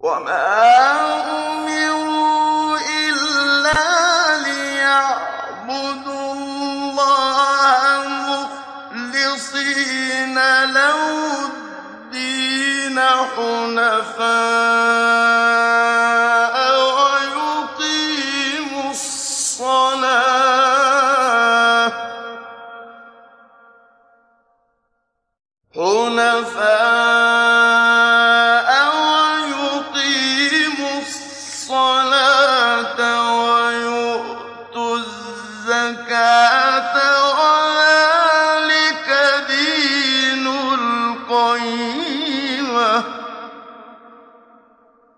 وَمَا أُمِرُوا إِلَّا لِيَعْبُدُوا اللَّهَ مُخْلِصِينَ لَهُ الدِّينَ حُنَفَاءَ وَيُقِيمُوا الصَّلَاةَ